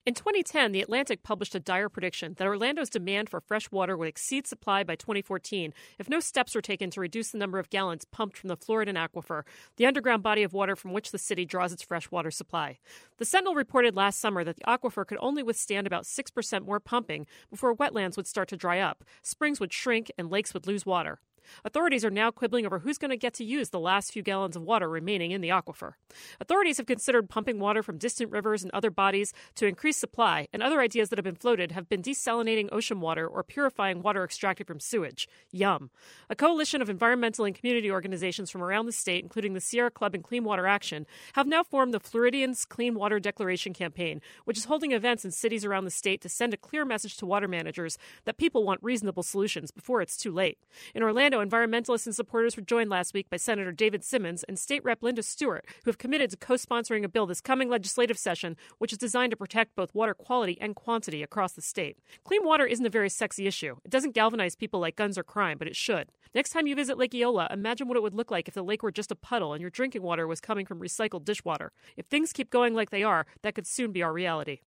In 2010, The Atlantic published a dire prediction that Orlando's demand for fresh water would exceed supply by 2014 if no steps were taken to reduce the number of gallons pumped from the Floridan Aquifer, the underground body of water from which the city draws its fresh water supply. The Sentinel reported last summer that the aquifer could only withstand about 6% more pumping before wetlands would start to dry up, springs would shrink, and lakes would lose water. Authorities are now quibbling over who's going to get to use the last few gallons of water remaining in the aquifer. Authorities have considered pumping water from distant rivers and other bodies to increase supply, and other ideas that have been floated have been desalinating ocean water or purifying water extracted from sewage. Yum. A coalition of environmental and community organizations from around the state, including the Sierra Club and Clean Water Action, have now formed the Floridians Clean Water Declaration Campaign, which is holding events in cities around the state to send a clear message to water managers that people want reasonable solutions before it's too late. In Orlando, environmentalists and supporters were joined last week by Senator David Simmons and State Rep Linda Stewart, who have committed to co-sponsoring a bill this coming legislative session, which is designed to protect both water quality and quantity across the state. Clean water isn't a very sexy issue. It doesn't galvanize people like guns or crime, but it should. Next time you visit Lake Eola, imagine what it would look like if the lake were just a puddle and your drinking water was coming from recycled dishwater. If things keep going like they are, that could soon be our reality.